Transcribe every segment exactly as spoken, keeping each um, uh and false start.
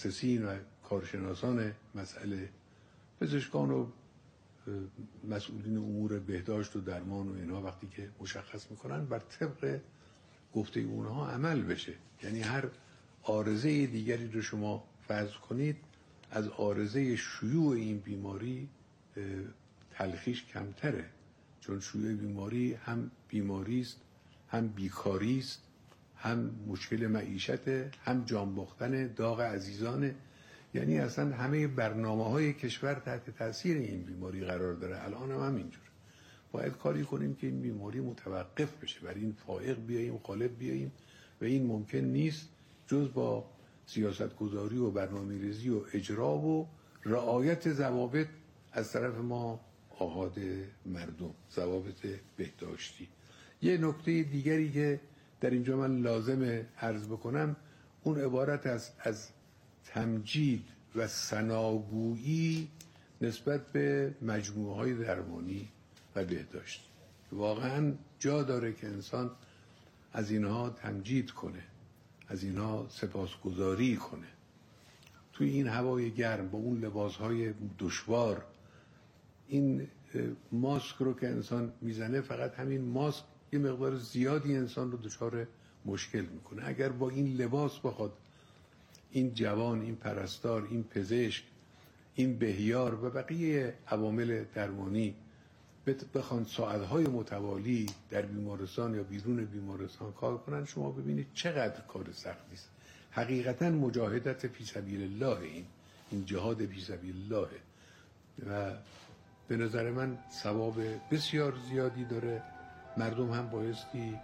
متخصصین و کارشناسان مسئله، پزشکان و مسئولین امور بهداشت و درمان و اینها وقتی که مشخص میکنن بر طبق گفته اونها عمل بشه. یعنی هر عارضه دیگری رو شما فرض کنید، از عارضه شیوع این بیماری تلخیش کمتره، چون شیوع بیماری هم بیماری است، هم بیکاری است، هم مشکل معیشت، هم جان باختن داغ عزیزانه. یعنی اصلا همه برنامه‌های کشور تحت تاثیر این بیماری قرار داره. الان هم همینجور. باید کاری کنیم که این بیماری متوقف بشه، بر این فائق بیاییم، غالب بیاییم و این ممکن نیست جز با سیاستگذاری و برنامه‌ریزی و اجرا و رعایت ضوابط از طرف ما آحاد مردم، ضوابط بهداشتی. یه نکته دیگری که در اینجا من لازمه عرض بکنم، اون عبارت از از تمجید و ثناگویی نسبت به مجموعه‌های درمانی و بهداشتی. واقعا جا داره که انسان از اینها تمجید کنه، از اینها سپاسگزاری کنه. توی این هوای گرم با اون لباسهای دشوار، این ماسک رو که انسان میزنه، فقط همین ماسک یه مقدار زیادی انسان رو دچار مشکل میکنه. اگر با این لباس بخواد این جوان، این پرستار، این پزشک، این بهیار و بقیه عوامل درمانی بخوان ساعتهای متوالی در بیمارستان یا بیرون بیمارستان کار کنن، شما ببینید چقدر کار سختی است. حقیقتا مجاهدت فی سبیل الله، این این جهاد فی سبیل الله و به نظر من ثواب بسیار زیادی داره. مردم هم بایستی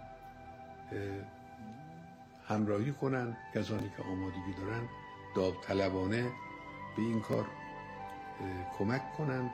همراهی کنن، کسانی که آمادگی دارن داوطلبانه به این کار کمک کنند.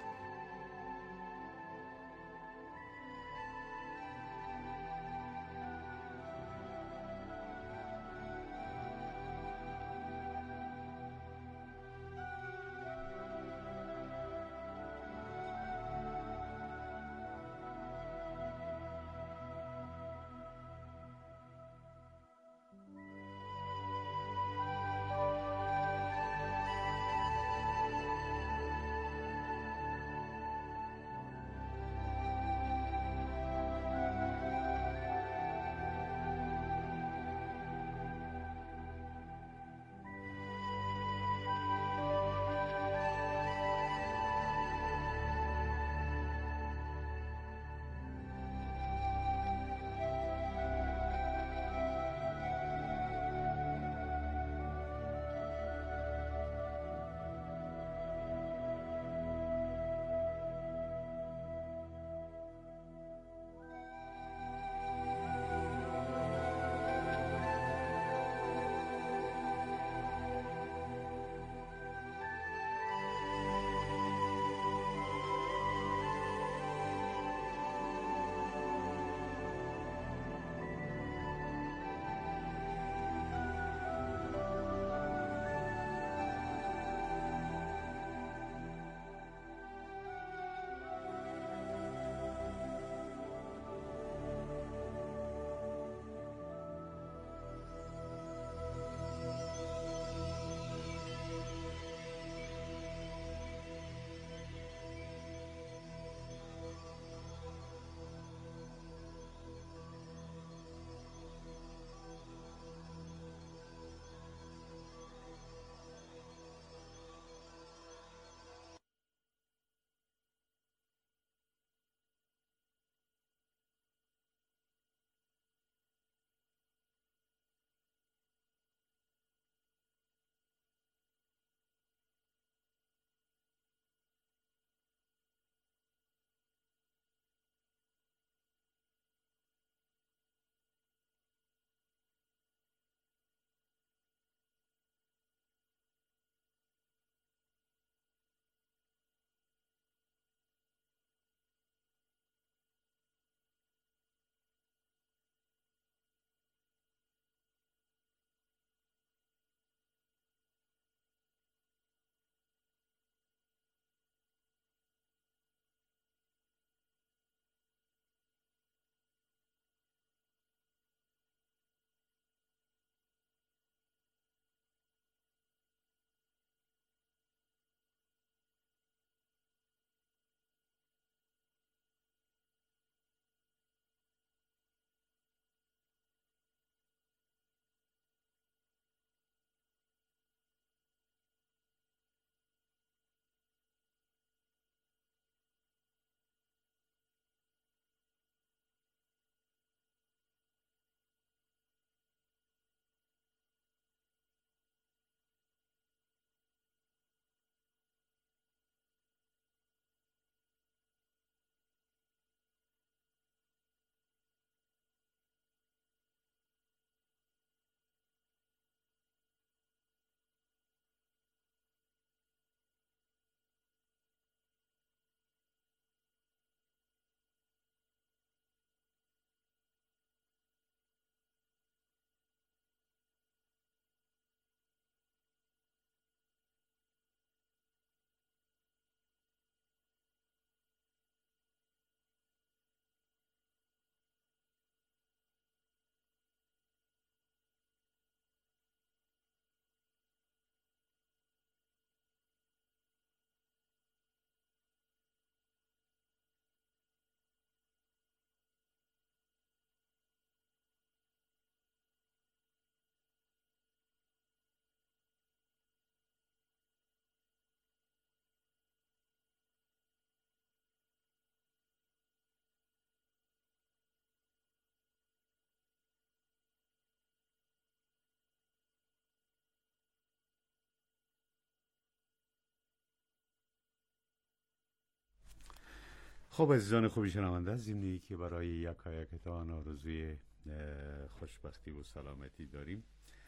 خب عزیزان خوبی شنونده، از این که برای یکایکتان آرزوی خوشبختی و سلامتی داریم.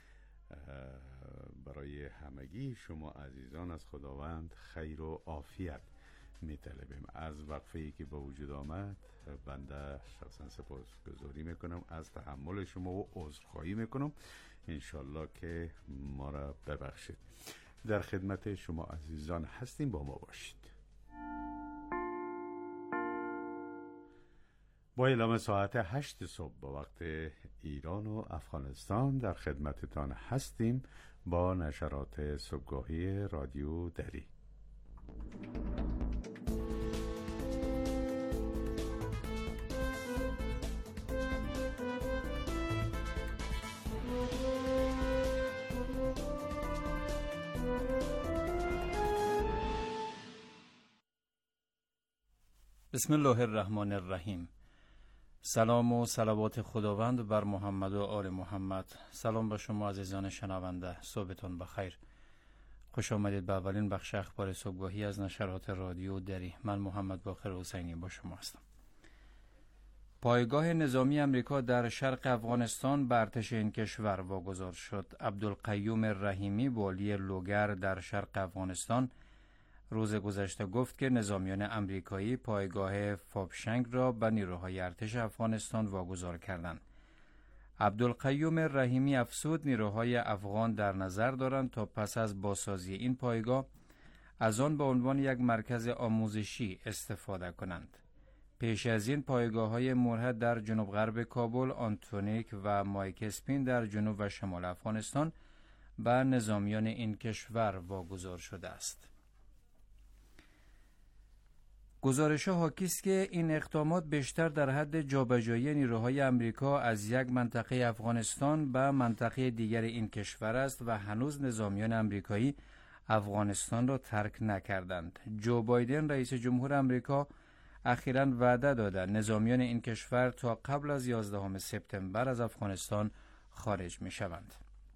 برای همگی شما عزیزان از خداوند خیر و عافیت میطلبیم. از وقفه‌ای که به وجود آمد بنده شخصا سپاسگزاری میکنم، از تحمل شما و عذرخواهی میکنم. انشالله که ما را ببخشید. در خدمت شما عزیزان هستیم، با ما باشید. با اعلام ساعت هشت صبح با وقت ایران و افغانستان در خدمتتان هستیم با نشرات صبحگاهی رادیو دری. بسم الله الرحمن الرحیم. سلام و صلوات خداوند بر محمد و آل محمد. سلام به شما عزیزان شنونده، صبحتون بخیر. خوش آمدید به اولین بخش اخبار صبحگاهی از نشرات رادیو دری. من محمد باقر حسینی با شما هستم. پایگاه نظامی امریکا در شرق افغانستان به ارتش این کشور واگذار شد. عبدالقیوم رحیمی، والی لوگر در شرق افغانستان، روز گذشته گفت که نظامیان امریکایی پایگاه فابشنگ را به نیروهای ارتش افغانستان واگذار کردند. عبدالقیوم رحیمی افزود نیروهای افغان در نظر دارند تا پس از بازسازی این پایگاه از آن به عنوان یک مرکز آموزشی استفاده کنند. پیش از این پایگاه‌های مرهد در جنوب غرب کابل، آنتونیک و مایک اسپین در جنوب و شمال افغانستان به نظامیان این کشور واگذار شده است. گزارش‌ها حاکی است که این اقدامات بیشتر در حد جابجایی نیروهای امریکا از یک منطقه افغانستان به منطقه دیگر این کشور است و هنوز نظامیان امریکایی افغانستان را ترک نکردند. جو بایدن رئیس جمهور امریکا اخیراً وعده داده نظامیان این کشور تا قبل از یازدهم سپتامبر از افغانستان خارج می‌شوند.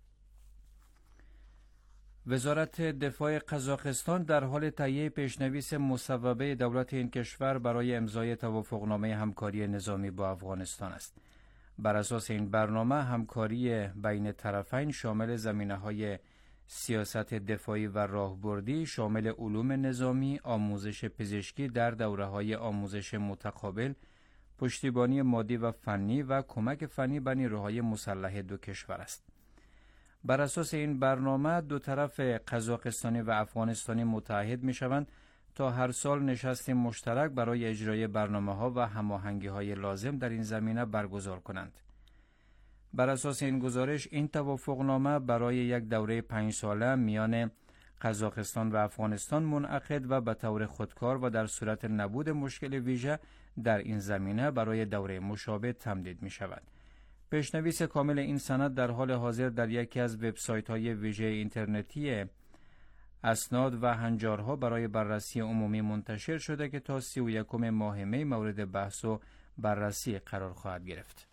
وزارت دفاع قزاقستان در حال تهیه پیشنویس مصوبه دولت این کشور برای امضای توافقنامه همکاری نظامی با افغانستان است. بر اساس این برنامه همکاری بین طرفین شامل زمینه‌های سیاست دفاعی و راهبردی، شامل علوم نظامی، آموزش پزشکی در دوره‌های آموزش متقابل، پشتیبانی مادی و فنی و کمک فنی به نیروهای مسلح دو کشور است. بر اساس این برنامه دو طرف قزاقستانی و افغانستانی متحد می شوند تا هر سال نشست مشترک برای اجرای برنامه‌ها و هماهنگی‌های لازم در این زمینه برگزار کنند. بر اساس این گزارش این توافقنامه برای یک دوره پنج ساله میان قزاقستان و افغانستان منعقد و به طور خودکار و در صورت نبود مشکل ویژه در این زمینه برای دوره مشابه تمدید می شود. پیشنویس کامل این سند در حال حاضر در یکی از وبسایت‌های ویژه اینترنتی اسناد و هنجارها برای بررسی عمومی منتشر شده که تا سی و یکم ماه می مورد بحث و بررسی قرار خواهد گرفت.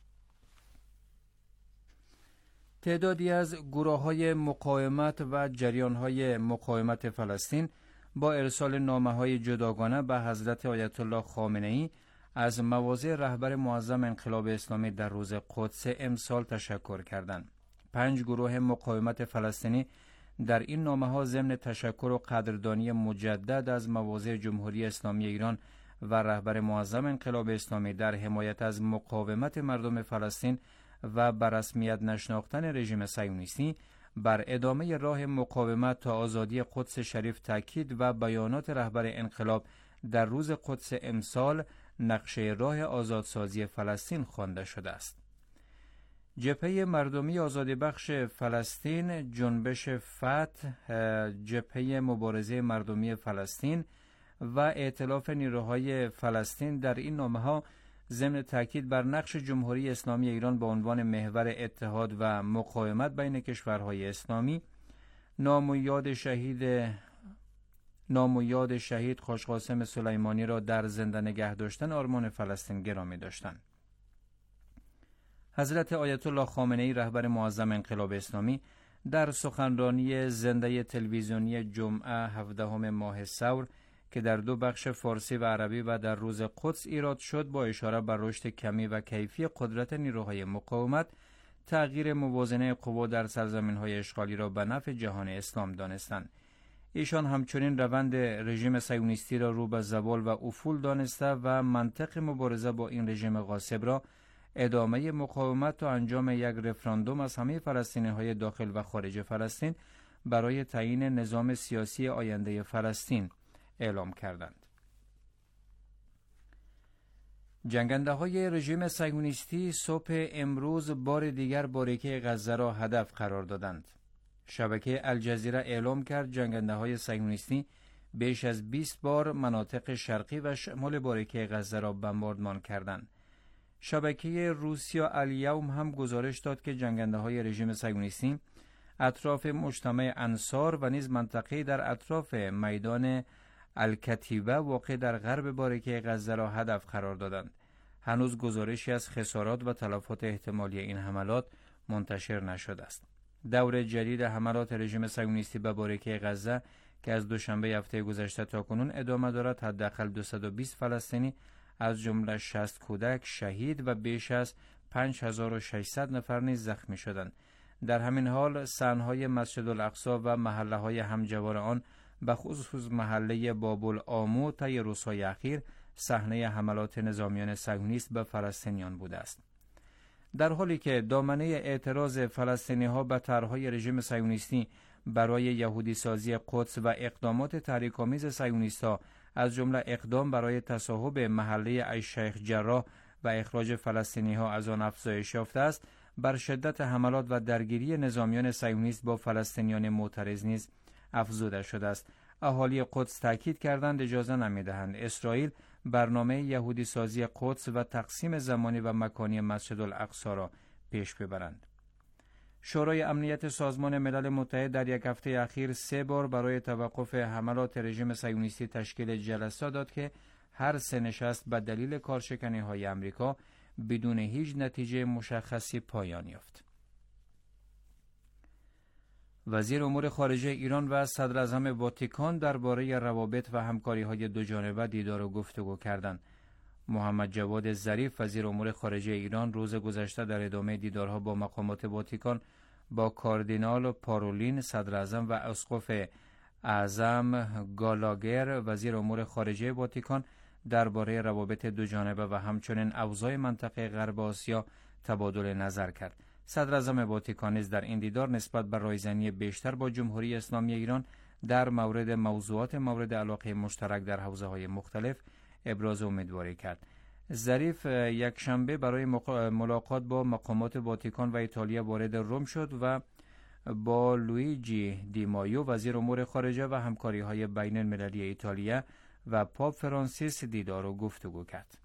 تعدادی از گروه‌های مقاومت و جریان‌های مقاومت فلسطین با ارسال نامه‌های جداگانه به حضرت آیت الله خامنه‌ای از مواضع رهبر معظم انقلاب اسلامی در روز قدس امسال تشکر کردند. پنج گروه مقاومت فلسطینی در این نامه‌ها ضمن تشکر و قدردانی مجدد از مواضع جمهوری اسلامی ایران و رهبر معظم انقلاب اسلامی در حمایت از مقاومت مردم فلسطین و بر رسمیت نشناختن رژیم صهیونیستی بر ادامه راه مقاومت تا آزادی قدس شریف تاکید و بیانات رهبر انقلاب در روز قدس امسال نقشه راه آزادسازی فلسطین خوانده شده است. جبهه مردمی آزادی بخش فلسطین، جنبش فتح، جبهه مبارزه مردمی فلسطین و ائتلاف نیروهای فلسطین در این نامه‌ها ضمن تاکید بر نقش جمهوری اسلامی ایران به عنوان محور اتحاد و مقاومت بین کشورهای اسلامی، نام و یاد شهید نام و یاد شهید خوشقاسم سلیمانی را در زنده نگه داشتن آرمان فلسطین گرامی داشتند. حضرت آیت الله خامنه‌ای رهبر معظم انقلاب اسلامی در سخنرانی زنده تلویزیونی جمعه هفدهم ماه ثور که در دو بخش فارسی و عربی و در روز قدس ایراد شد با اشاره بر رشد کمی و کیفی قدرت نیروهای مقاومت، تغییر موازنه قوا در سرزمین‌های اشغالی را به نفع جهان اسلام دانستند. ایشان همچنین روند رژیم صهیونیستی را رو به زوال و افول دانسته و منطق مبارزه با این رژیم غاصب را ادامه مقاومت و انجام یک رفراندوم از همه فلسطینی‌های داخل و خارج فلسطین برای تعیین نظام سیاسی آینده فلسطین اعلام کردند. جنگنده های رژیم صهیونیستی صبح امروز بار دیگر باریکه غزه را هدف قرار دادند. شبکه الجزیره اعلام کرد جنگنده های صهیونیستی بیش از بیست بار مناطق شرقی و شمال باریکه غزه را بمباردمان کردند. شبکه روسیا الیوم هم گزارش داد که جنگنده های رژیم صهیونیستی اطراف مجتمع انصار و نیز منطقه در اطراف میدان الکتیبه واقع در غرب باریکه غزه را هدف قرار دادند. هنوز گزارشی از خسارات و تلفات احتمالی این حملات منتشر نشده است. دور جدید حملات رژیم صهیونیستی به باریکه غزه که از دوشنبه هفته گذشته تا کنون ادامه دارد، حداقل دویست و بیست فلسطینی از جمله شصت کودک شهید و بیش از پنج هزار و ششصد نفر نیز زخمی شدند. در همین حال صحنهای مسجد الاقصی و محله های همجوار آن به خصوص محله باب‌العامو طی روزهای اخیر صحنه حملات نظامیان صهیونیست به فلسطینیان بوده است. در حالی که دامنه اعتراض فلسطینی ها به طرحهای رژیم صهیونیستی برای یهودی سازی قدس و اقدامات تحریک‌آمیز صهیونیست‌ها از جمله اقدام برای تصاحب محله الشیخ جراح و اخراج فلسطینی ها از آن افزایش یافته است، بر شدت حملات و درگیری نظامیان صهیونیست با فلسطینیان معترض نیز افزوده شده است. اهالی قدس تاکید کردند اجازه نمی‌دهند اسرائیل برنامه یهودی سازی قدس و تقسیم زمانی و مکانی مسجد الاقصی را پیش ببرند. شورای امنیت سازمان ملل متحد در یک هفته اخیر سه بار برای توقف حملات رژیم صهیونیستی تشکیل جلسه داد که هر سه نشست به دلیل کارشکنی‌های آمریکا بدون هیچ نتیجه مشخصی پایان یافت. وزیر امور خارجه ایران و صدر اعظم واتیکان درباره روابط و همکاری‌های دوجانبه دیدار و گفتگو کردند. محمد جواد ظریف وزیر امور خارجه ایران روز گذشته در ادامه دیدارها با مقامات واتیکان با کاردینال پارولین صدر اعظم و اسقف اعظم گالاگر وزیر امور خارجه واتیکان درباره روابط دوجانبه و همچنین اوضاع منطقه غرب آسیا تبادل نظر کرد. صدر اعظم واتیکان نیز در این دیدار نسبت به رایزنی بیشتر با جمهوری اسلامی ایران در مورد موضوعات مورد علاقه مشترک در حوزه‌های مختلف ابراز امیدواری کرد. ظریف یک شنبه برای ملاقات با مقامات واتیکان و ایتالیا وارد روم شد و با لویجی دی مایو وزیر امور خارجه و همکاری‌های بین المللی ایتالیا و پاپ فرانسیس دیدار و گفتگو کرد.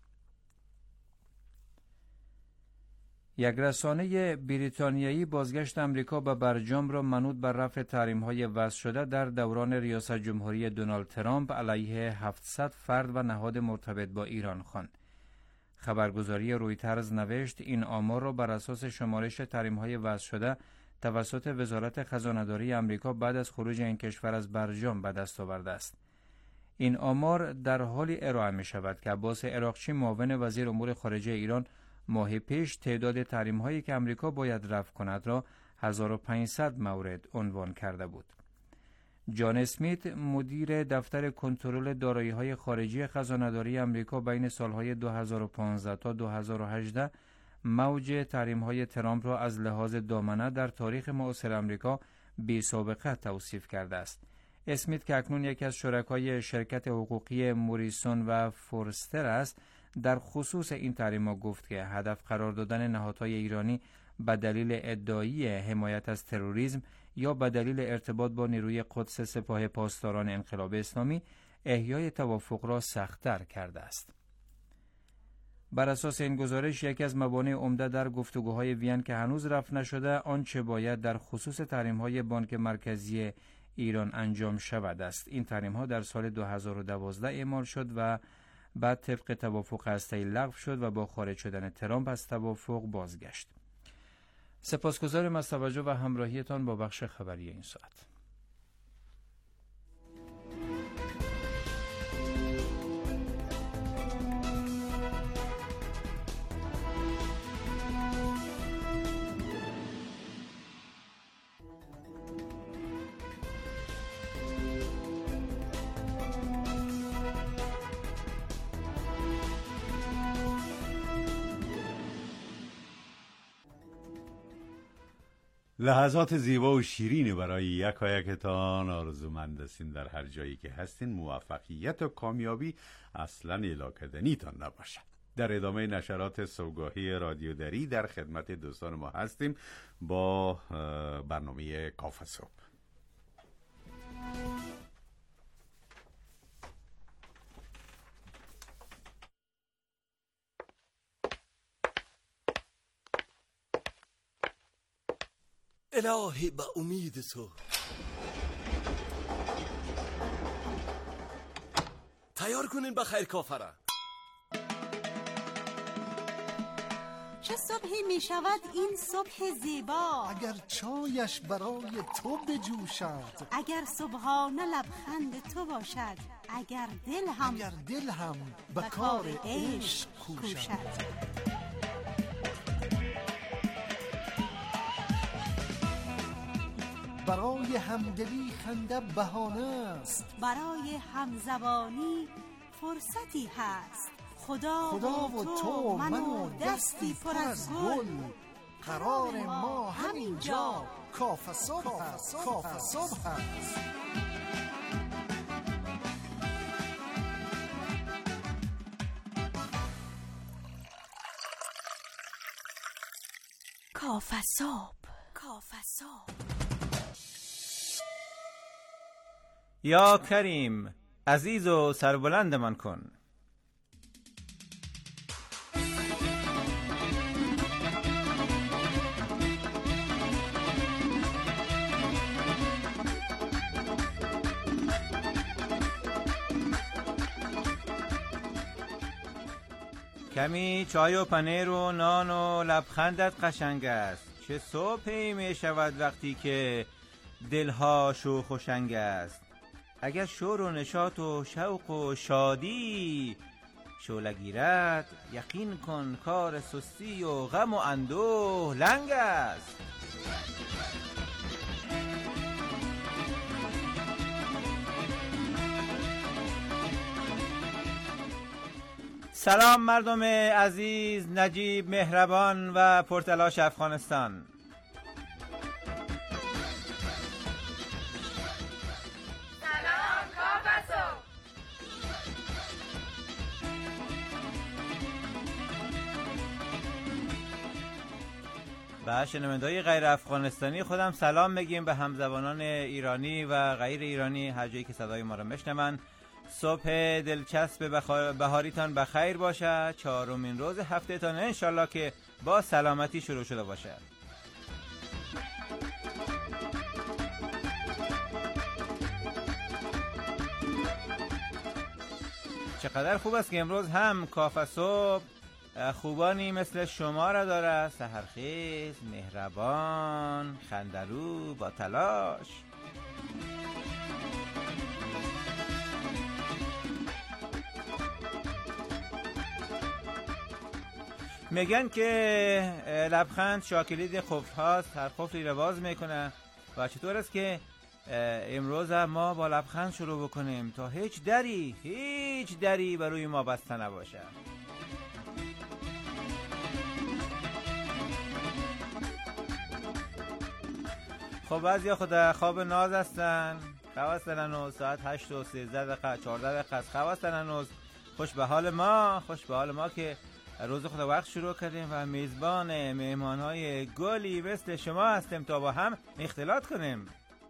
یک رسانه بریتانیایی بازگشت امریکا به برجام را منوط بر رفع تحریم‌های وضع شده در دوران ریاست جمهوری دونالد ترامپ علیه هفتصد فرد و نهاد مرتبط با ایران خواند. خبرگزاری رویترز نوشت این آمار را بر اساس شمارش تحریم‌های وضع شده توسط وزارت خزانه‌داری امریکا بعد از خروج این کشور از برجام به دست آورده است. این آمار در حالی ارائه می شود که عباس عراقچی معاون وزیر امور خارجه ایران ماه پیش تعداد تحریم هایی که امریکا باید رفع کند را هزار و پانصد مورد عنوان کرده بود. جان اسمیت مدیر دفتر کنترل دارایی های خارجی خزانه‌داری امریکا بین سالهای دو هزار و پانزده تا دو هزار و هجده موج تحریم های ترامپ را از لحاظ دامنه در تاریخ معاصر امریکا بی سابقه توصیف کرده است. اسمیت که اکنون یکی از شرکای شرکت حقوقی موریسون و فورستر است در خصوص این تحریم‌ها گفت که هدف قرار دادن نهادهای ایرانی به دلیل ادعایی حمایت از تروریسم یا به دلیل ارتباط با نیروی قدس سپاه پاسداران انقلاب اسلامی احیای توافق را سخت‌تر کرده است. بر اساس این گزارش یکی از موانع عمده در گفتگوهای وین که هنوز رفع نشده آنچه باید در خصوص تحریم‌های بانک مرکزی ایران انجام شود است. این تحریم‌ها در سال دو هزار و دوازده اعمال شد و بعد طبق توافق هسته‌ای لغو شد و با خارج شدن ترامپ از توافق بازگشت. سپاسگزارم از توجه و همراهیتان با بخش خبری این ساعت. لحظات زیبا و شیرینی برای یکایکتان آرزومند هستیم. در هر جایی که هستین موفقیت و کامیابی اصلا الاکدنیتان نباشد. در ادامه نشرات صبحگاهی رادیو دری در خدمت دوستان ما هستیم با برنامه کافه صبح. الهی به امید تو تیار کنین بخیر کافره. چه صبحی می شود این صبح زیبا، اگر چایش برای تو بجوشد، اگر صبحانه لبخند تو باشد، اگر دل هم اگر دل هم به کار عشق کوشد. برای همدلی خنده بهانه است، برای همزبانی فرصتی هست. خدا, خدا و تو من و دستی پر از گل، قرار ما همین جا کافه صبح هست. کافه صبح هست. کافه صبح، کافه صبح. یا کریم عزیز و سربلند من کن. کمی چای و پنیر و نان و لبخندت قشنگ است. چه صبحی می شود وقتی که دلها شوخ و شنگ است. اگر شور و نشاط و شوق و شادی شعله گیرد، یقین کن کار سستی و غم و اندوه لنگ است. سلام مردم عزیز، نجیب، مهربان و پرتلاش افغانستان. سلام کافه صبح. به شنونده‌های غیر افغانستانی خودم سلام بگیم، به همزبانان ایرانی و غیر ایرانی هر جایی که صدای ما را میشنون. صبح دلچسب بهاریتان بخیر باشد. چهارمین روز هفته تان انشالله که با سلامتی شروع شده باشد. چقدر خوب است که امروز هم کافه صبح خوبانی مثل شما را داره، سحرخیز، مهربان، خندرو، با تلاش. میگن که لبخند شاکلید قفل هاست، هر قفلی را باز میکنه و چطور است که امروز ما با لبخند شروع بکنیم تا هیچ دری هیچ دری بروی ما بسته نباشه. خب بعضیا خود خواب ناز هستن، خواب هستن هنوز ساعت هشت و سیزده دقیقه چهارده دقیقه است، خواب هستن هنوز. خوش به حال ما، خوش به حال ما که روز خود وقت شروع کردیم و میزبان مهمانهای گلی مثل شما هستیم تا با هم اختلاط کنیم.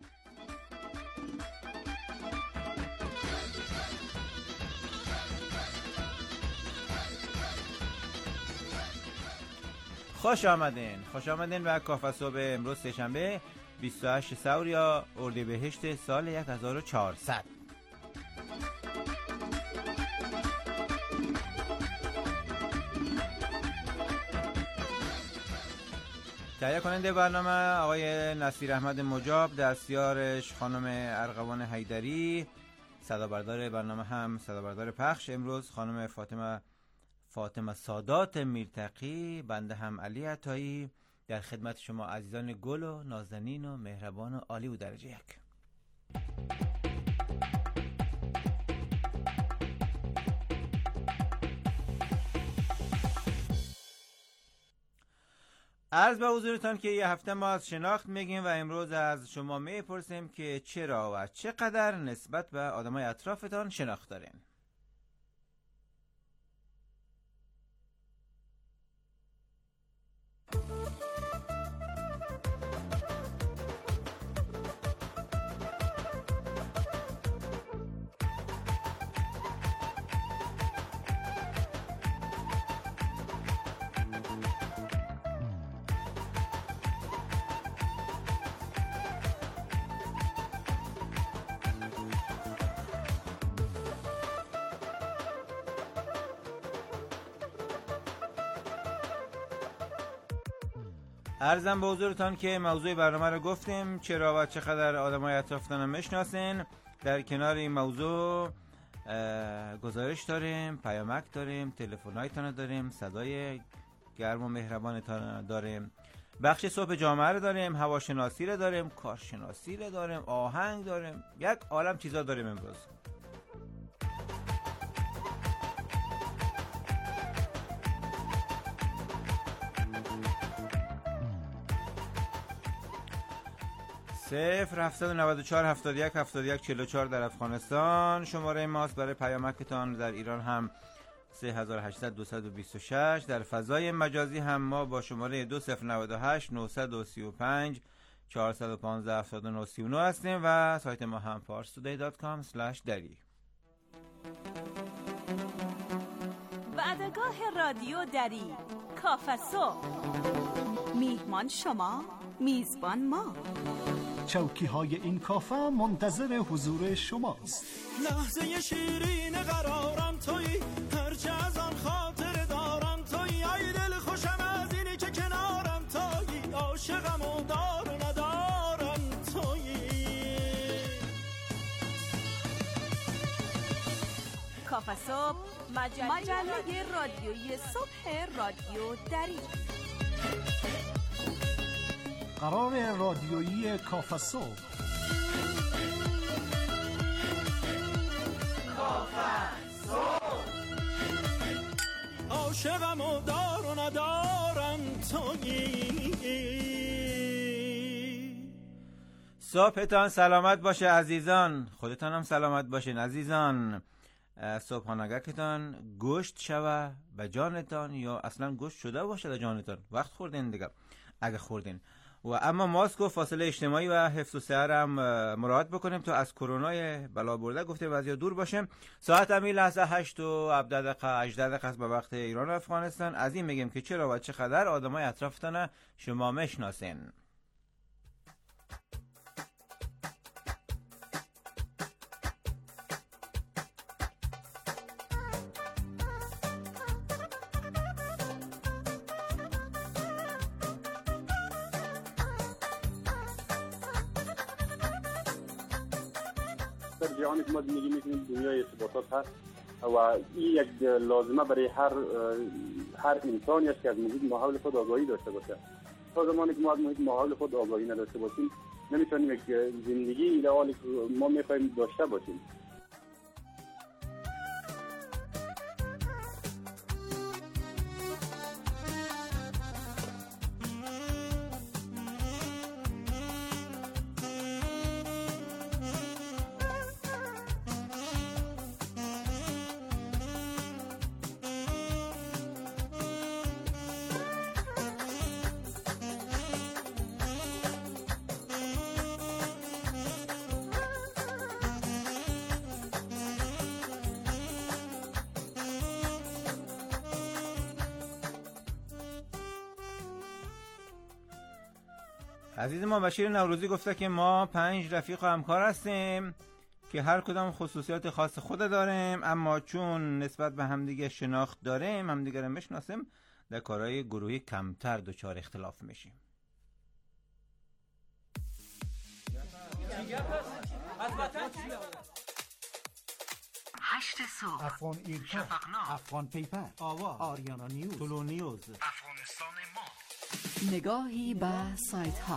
خوش آمدین، خوش آمدین به کافه صبح امروز سه‌شنبه بیست و هشت سور یا اردیبهشت سال هزار و چهارصد. تهیه کننده برنامه آقای نصیر احمد مجاب، دستیارش خانم ارغوان حیدری، صدابردار برنامه هم صدابردار پخش امروز خانم فاطمه فاطمه سادات میرتقی، بنده هم علی عطایی در خدمت شما عزیزان گل و نازنین و مهربان و عالی و درجه یک. عرض به حضورتان که یه هفته ما از شناخت میگیم و امروز از شما میپرسیم که چرا و چقدر نسبت به آدمای اطرافتان شناخت دارین. عرضم به حضورتان که موضوع برنامه رو گفتیم چرا و چقدر آدمای اطرافتان رو میشناسین. در کنار این موضوع گزارش داریم، پیامک داریم، تلفن‌هایتان داریم، صدای گرم و مهربانتان داریم، بخش صبح جامعه رو داریم، هواشناسی رو داریم، کارشناسی رو داریم، آهنگ داریم، یک عالم چیزا داریم امروز. صفر هفتصد و نود و چهار هفتاد و یک هفتاد و یک چهل و چهار در افغانستان شماره ماست. برای پیامکتان در ایران هم سه هزار و هشتصد دویست و بیست و شش. در فضای مجازی هم ما با شماره دو صفر نود و هشت نهصد و سی و پنج چهارصد و پانزده هفتاد و نه سی و نه هستیم و سایت ما هم پارس تودی دات کام اسلش دری. وعدگاه رادیو دری، کافه صبح. میهمان شما، میزبان ما. چوکی های این کافه منتظر حضور شماست. لحظه شیرین قرارم تویی، هرچه از آن خاطر دارم تویی. ای دل خوشم از اینی که کنارم تویی، عاشقم و دار و ندارم تویی. کافه صبح، مجله, مجله رادیویی صبح رادیو دری. قرار رادیویی کافه صبح. کافه صبح. عاشقم و دار و ندارم تویی. صبحتان سلامت باشه عزیزان، خودتان هم سلامت باشین عزیزان. صبحانگهتان گوشت شوه به جانتان یا اصلا گوشت شده باشه به جانتان. وقت خوردین دیگه اگه خوردین. و اما ماسک و فاصله اجتماعی و حفظ الصحه هم مراعات بکنیم تا از کرونا بلا برده گفته وضعیت دور باشیم. ساعت هم این لحظه هشت و هفده دقیقه هجده دقیقه است به وقت ایران و افغانستان. از این میگیم که چرا و چقدر آدمای اطرافتان شما میشناسین. جهانی که ما زندگی میکنیم دنیای ارتباطات هست و این یک لازمه برای هر هر انسانی است که از محیط ماحول خود آگاهی داشته باشه. تا زمانی که ما از محیط ماحول خود آگاهی نداشته باشیم نمیتونیم یک زندگی ایدئالی که ما میخوایم داشته باشیم. عزیز ما بشیر نوروزی گفته که ما پنج رفیق و همکار هستیم که هر کدام خصوصیات خاص خود داریم، اما چون نسبت به همدیگه شناخت داریم، همدیگه رو میشناسیم، در کارهای گروهی کمتر دچار اختلاف میشیم. هشت صبح افغان ایرکا، افغان پیپر، آوا، آریانا نیوز، طلو نیوز، افغانستان ما. نگاهی به سایت ها.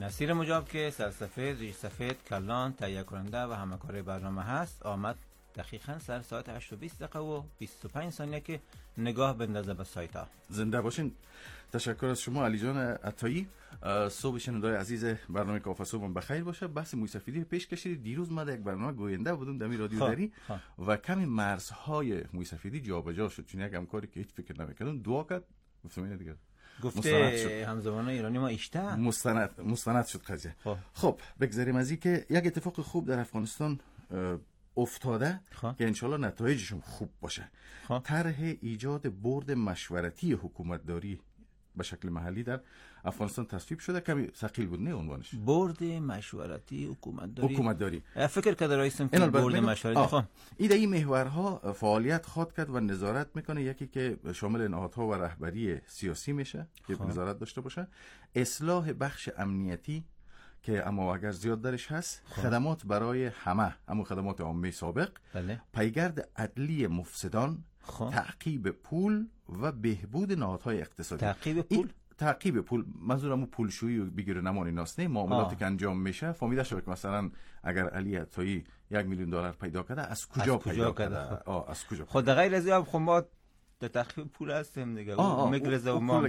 نصیر مجاب که سرسفید، ریش سفید، کلان، تهیه کننده و همکار برنامه هست آمد دقیقاً سر ساعت هشت و بیست دقیقه و بیست و پنج ثانیه که نگاه بندازه به سایت ها. زنده باشین. تشکر از شما علی جان عطایی. صبح شنوندای عزیز برنامه کافه صبح بخیر باشه. بحث موسیقی پیش کشید. دیروز ما در یک برنامه گوینده بودم در رادیو دری و کمی مرزهای موسیقی جابجا شد، چون یک همکاری که هیچ فکر نمی‌کردم دعا کرد گفتم اینه دیگه گفته همزمان ایرانی ما اشته مستند مستند شد قضیه. خب, خب بگذاریم از این که یک اتفاق خوب در افغانستان افتاده خواه. که انشالله نتایجشون خوب باشه. طرح ایجاد بورد مشورتی حکومتداری به شکل محلی در افغانستان تصویب شده. کمی ثقیل بود نه عنوانش، بورد مشورتی حکومتداری. حکومتداری فکر کرده رئیسم که بورد مشورتی خواهد ایده این محورها فعالیت خواهد کرد و نظارت میکنه. یکی که شامل نهادها و رهبری سیاسی میشه که خواه. نظارت داشته باشه. اصلاح بخش امنیتی که اما اگر زیاد درش هست، خواه. خدمات برای همه، اما خدمات عامه سابق، بله. پیگرد عدلی مفسدان، خواه. تعقیب پول و بهبود نهادهای اقتصادی. تعقیب پول؟ تعقیب پول منظورم پولشویی و بگیر نمان ایناست، نه معاملاتی که انجام میشه فهمیده شده که مثلا اگر علی عطایی یک میلیون دلار پیدا کرده از کجا, از کجا پیدا کرده؟ آه از کجا؟ خود غیر از این خب ما در تعقیب پول هستیم دیگه. آه مگرزه و ما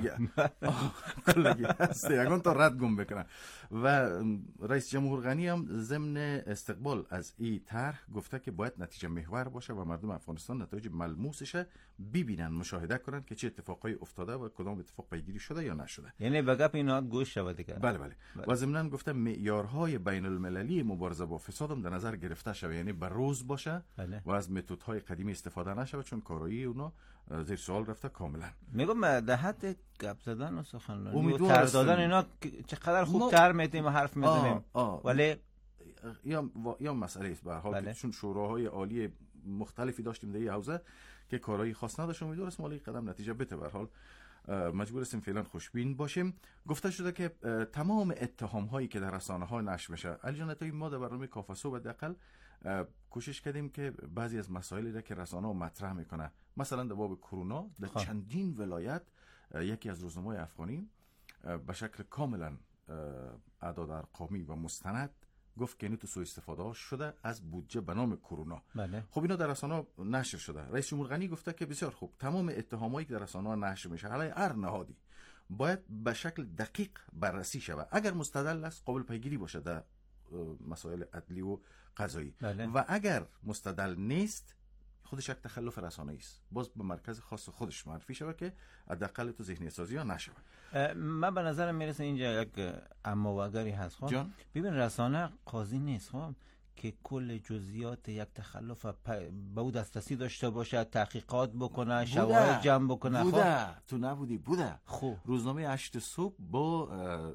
کلگی هست یکان تا رد گم بکنن. و رئیس جمهور غنی هم ضمن استقبال از این طرح گفته که باید نتیجه محور باشه و مردم افغانستان نتایج ملموسش ببینن، مشاهده کنن که چه اتفاقایی افتاده و کدام اتفاق پیگیری شده یا نشده. یعنی به گپ اینا گوش شود دیگه. بله بله, بله. و ضمن گفته معیارهای بین المللی مبارزه با فساد هم در نظر گرفته شود، یعنی بر روز باشه بله. و از متدهای قدیمی استفاده نشه، چون کارایی اونا زیر سوال رفته کاملا. میگم در حد گپ زدن و سخنرانی و طرح دادن اینا چقدر خوب طرح میتیم و حرف میزنیم، ولی یا یا مسئله است به هر حال بله. چون شوراهای عالی مختلفی داشتیم در این حوزه که کارایی خاص نداشت، امیدوارم مالی قدم نتیجه بده. به هر حال مجبور هستیم فعلا خوشبین باشیم. گفته شده که تمام اتهام هایی که در رسانه ها نشر میشه، علی جان عطایی ما در برنامه کافه صبح حداقل کوشش کردیم که بعضی از مسائلی را که رسانه ها مطرح میکنه، مثلا در باب کرونا در چندین ولایت یکی از روزنامه‌های افغانی به شکل کاملا اعداد ارقامی و مستند گفت که اینو تو سوء استفاده شده از بودجه به نام کرونا. بله. خب اینا در رسانه نشر شده. رئیس جمهور غنی گفته که بسیار خوب، تمام اتهامایی که در رسانه نشر میشه علی هر نهادی باید به شکل دقیق بررسی شود. اگر مستدل است قابل پیگیری باشه در مسائل عدلی و قضایی. بله. و اگر مستدل نیست خودش یک تخلف رسانه‌ای است، باز به مرکز خاص خودش معرفی شود که حداقل تو ذهنی سازی ها نشود. من به نظرم میرسه اینجا یک اما و اگری هست. خب ببین رسانه قاضی نیست خب که کل جزئیات یک تخلف به او دسترسی داشته باشه، تحقیقات بکنه، شواهد جمع بکنه. بوده خب. تو نبودی بوده. خب روزنامه هشت صبح با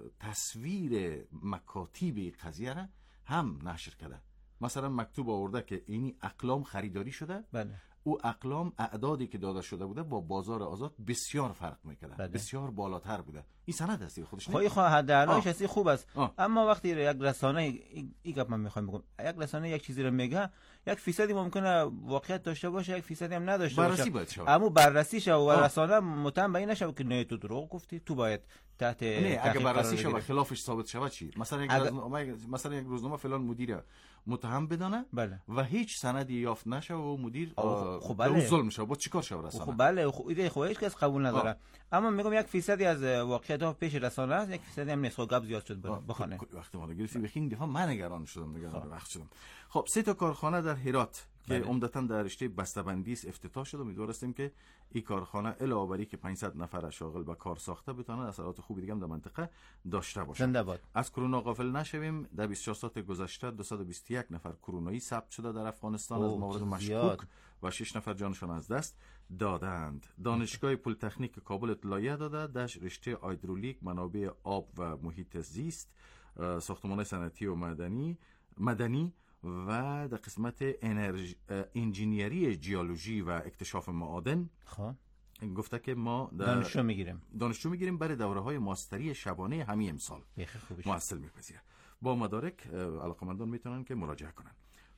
تصویر مکاتیب قضیه را هم نشر کرده. مثلا مکتوب آورده که اینی اقلام خریداری شده. بله. او اقلام اعدادی که داده شده بوده با بازار آزاد بسیار فرق میکنه. بله. بسیار بالاتر بوده. این سند هستی خودش نه. خواهی حداقلش هستی خوب است. آه. اما وقتی یک رسانه این گپ من میخوام بگم، یک رسانه یک چیزی رو میگه، یک فیصدی ممکنه واقعیت داشته باشه، یک فیصدی هم نداشته باشه. بررسی باید شود. اما بررسی شود و رسانه متهم به این نشه که نه تو دروغ گفتی، تو باید تحت نه اگه بررسی شود خلافش ثابت شود چی؟ مثلا یک اگر... مثلا یک روزنامه فلان مدیر متهم بدانه بله. و هیچ سندی یافت نشه و مدیر خب بله. ظلم شه، با چیکار شه رسانه؟ خب بله خب ایده خو هیچ کس قبول نداره. آه. اما میگم یک فیصدی از واقعیت‌ها پیش رسانه است، یک فیصدی هم نیست. خب گپ زیاد شد بخونه. وقتی ما گرفتیم بخین دفعه من نگران شدم دیگه وقت شدم. خب سه تا کارخانه در هرات که عمدتاً در رشته بسته‌بندی است افتتاح شد. امیدوار هستیم که این کارخانه علاوه بر اینکه پانصد نفر شاغل به کار ساخته بتونه اثرات خوبی دیگه هم در منطقه داشته باشه. زنده باد. از کرونا غافل نشویم. در بیست و چهار ساعت گذشته دویست و بیست و یک نفر کرونایی ثبت شده در افغانستان از موارد مشکوک و شش نفر جانشان از دست دادند. دانشگاه پلی‌تکنیک کابل اطلاعیه داده در رشته هیدرولیک، منابع آب و محیط زیست، ساختمان صنعتی و مدنی مدنی و در قسمت انرژی انجینیری جیولوژی و اکتشاف معادن خب گفته که ما دانشجو میگیریم دانشجو میگیریم برای دوره‌های ماستری شبانه همین امسال محصل میپذیره. با مدارک علاقمندان میتونن که مراجعه کنن.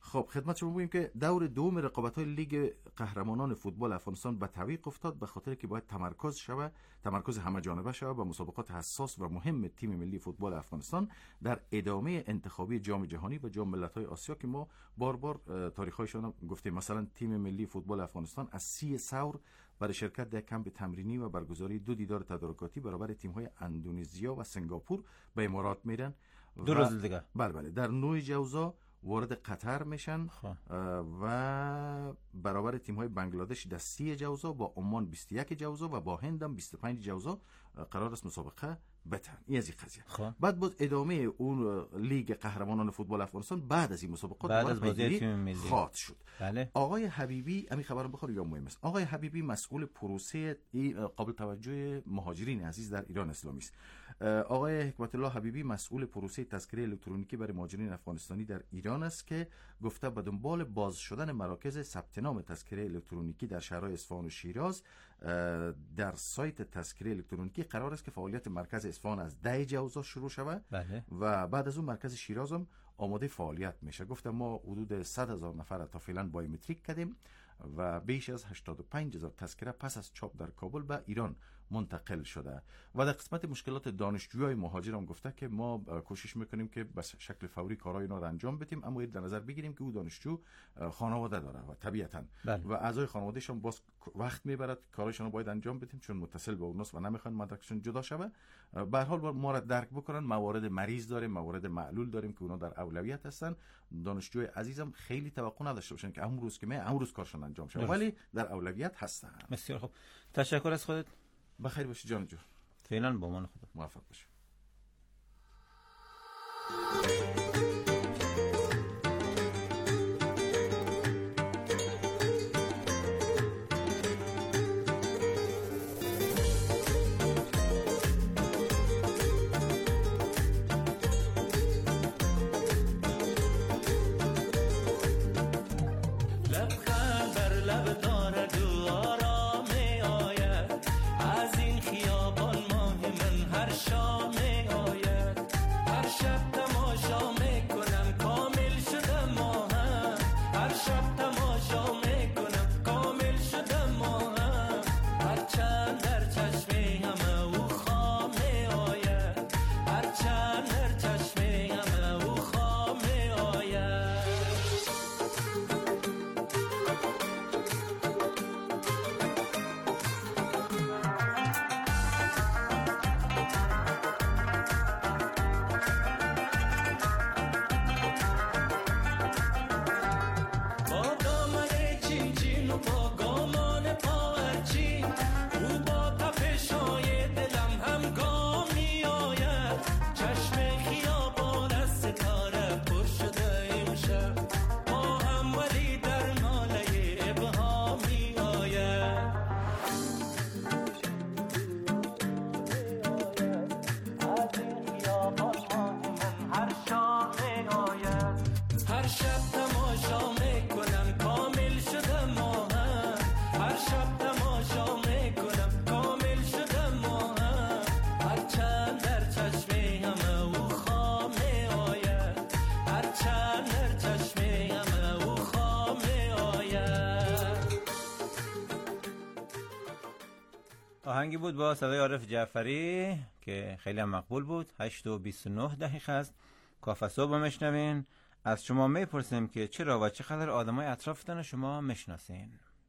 خب خدمت شما بگیم که دور دوم رقابت‌های لیگ قهرمانان فوتبال افغانستان به تعویق افتاد، به خاطر که باید تمرکز شود، تمرکز همه جانبه شود به مسابقات حساس و مهم تیم ملی فوتبال افغانستان در ادامه انتخابی جام جهانی و جام ملت‌های آسیا که ما بار بار تاریخ‌هایشان گفتیم. مثلا تیم ملی فوتبال افغانستان از سی ثور برای شرکت در کمپ تمرینی و برگزاری دو دیدار تدارکاتی برابر تیم‌های اندونزیا و سنگاپور به امارات میرن. دو روز دیگه. بله بله. در نوع جوزا وارد قطر میشن و برابر تیم‌های بنگلادش در سی جوزا، با عمان بیست و یک جوزا و با هند هم بیست و پنج جوزا قرار است مسابقه بتن. این از این قضیه. خواه. بعد باز ادامه اون لیگ قهرمانان فوتبال افغانستان بعد از این مسابقات بعد از بازی تیم ملی خاط شد. بله. آقای حبیبی، همین خبرم بخور یا مهم است، آقای حبیبی مسئول پروسه قابل توجه مهاجرین عزیز در ایران اسلامی است. آقای حکمت الله حبیبی مسئول پروسه تذکره الکترونیکی برای مهاجرین افغانستانی در ایران است که گفته به دنبال باز شدن مراکز ثبت نام تذکره الکترونیکی در شهرهای اصفهان و شیراز در سایت تذکره الکترونیکی قرار است که فعالیت مرکز اصفهان از ده جوزا شروع شود. بله. و بعد از اون مرکز شیراز هم آماده فعالیت میشه. گفتم ما حدود صد هزار نفر تا فعلا بایومتریک کردیم و بیش از هشتاد و پنج هزار تذکره پس از چاپ در کابل به ایران منتقل شده. و در قسمت مشکلات دانشجویان مهاجر هم گفته که ما کوشش میکنیم که به شکل فوری کارهای اینا رو انجام بدیم، اما در نظر بگیریم که او دانشجو خانواده داره و طبیعتا بله. و اعضای خانواده‌اش هم باز وقت میبرد، کارشون رو باید انجام بدیم چون متصل به اوناست و نمیخوان مدرکشون جدا شوه. به هر حال ما را درک بکنن، موارد مریض داریم، موارد معلول داریم که اونا در اولویت هستن. دانشجوی عزیزم خیلی توقع نداشته باشن که امروز که من امروز کارشون انجام شه، ولی در اولویت هستن. بسیار خوب. تشکر از خودت. بخیر باشی جان جو. فعلا با امان خدا. موفق باشی. آهنگی بود با صدای عارف جعفری که خیلی هم مقبول بود. هشت و بیست و نه دقیقه است. کافه صبح میشنوین. از شما میپرسیم که چرا و چقدر آدمای اطرافتان شما میشناسین؟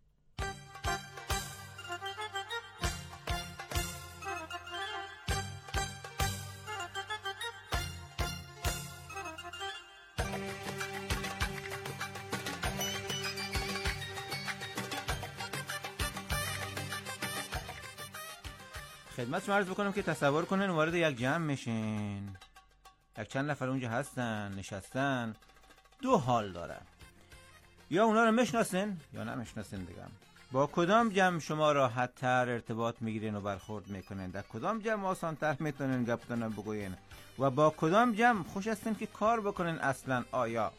خدمت شما عرض بکنم که تصور کنین وارد یک جمع میشین، یک چند نفر اونجا هستن نشستن، دو حال داره، یا اونا رو میشناسین یا نمیشناسین دیگه. با کدام جمع شما راحت تر ارتباط میگیرین و برخورد میکنین؟ در کدام جمع آسان تر میتونین گپتون بگوین؟ و با کدام جمع خوش هستین که کار بکنین اصلا؟ آیا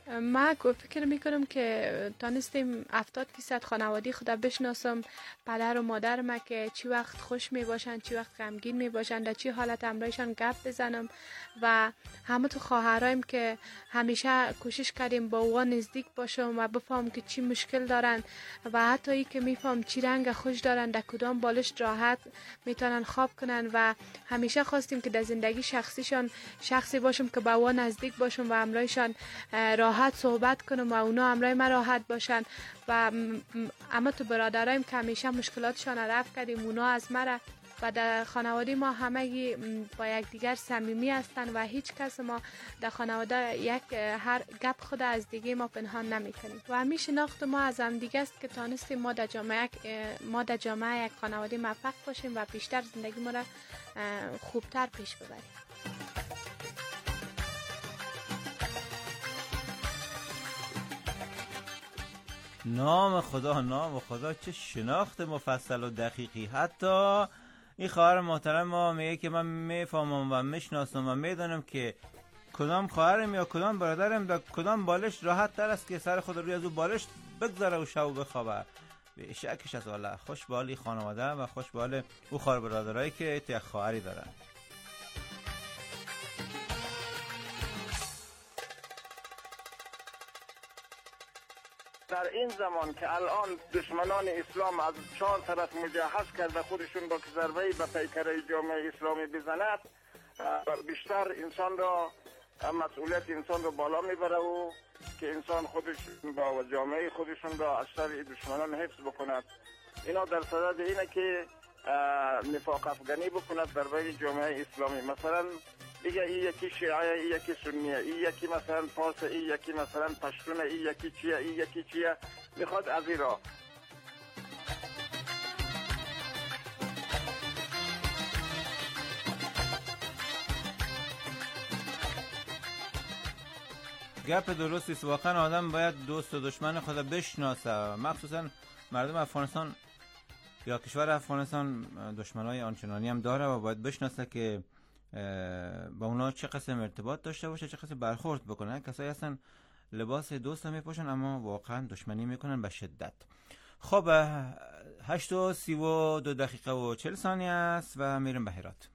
من فکر میکنم که تانستیم هفتاد فیصد خانوادی خدا بشناسم، پدر و مادر ما که چی وقت خوش می باشن، چی وقت غمگین می باشن، در چی حالت امرایشان گپ بزنم و همه تو خواهرایم که همیشه کوشش کردیم با اوها نزدیک باشم و بفهم که چی مشکل دارن و حتی ای که میفهم چی رنگ خوش دارن، در کدام بالش راحت میتونن خواب کنن و همیشه خواستیم که در زندگی شخصیشان شخصی باشم که با اوها نزدیک باشم و امرایشان راحت صحبت کنم و اونا امرای ما راحت باشن و اما تو برادرایم که همیشه مشکلاتشان رفع کردیم، اونا از ما و در خانواده ما همگی با یک دیگر صمیمی هستن و هیچ کس ما در خانواده یک هر گپ خود از دیگه ما پنهان نمی کنیم و همین شناخت ما از هم دیگه است که تانستیم ما در جامعه ما در جامعه یک خانواده موفق باشیم و بیشتر زندگی ما را خوبتر پیش ببریم. نام خدا، نام خدا، چه شناخت مفصل و دقیقی. حتی این خواهر محترم ما میگه که من میفهمم و میشناسم و میدونم که کدام خواهرم یا کدام برادرم در کدام بالش راحت تر است که سر خود روی از او بالش بگذاره و شب بخوابه. به شکش از الله خوش به حال خانواده و خوش به حال او خواهر برادرایی که یک خواهری دارن. در این زمان که الان دشمنان اسلام از چهار طرف مجهز کرده خودشون با که ضربه‌ای به پیکره جامعه اسلامی بزند، بیشتر انسان را مسئولیت انسان را بالا میبره و که انسان خودش با جامعه خودشون را از شر دشمنان حفظ بکند. اینا در صدد اینه که نفاق افغانی بکند در بین جامعه اسلامی. مثلا دیگه این یکی شیعه، این یکی سنیه، این یکی مثلا فارس، این یکی مثلا پشتونه، این یکی چیه، این یکی چیه، میخواد از این را گپ درستی است. واقعا آدم باید دوست و دشمن خود بشناسه، مخصوصا مردم افغانستان یا کشور افغانستان دشمنای آنچنانی هم داره و باید بشناسه که با اونا چه قسم ارتباط داشته باشه، چه قسم برخورد بکنه. کسایی هستن لباس دوست هم میپوشن اما واقعا دشمنی میکنن به شدت. خب هشت و سی و دو دقیقه و چل ثانیه است و میریم به هرات.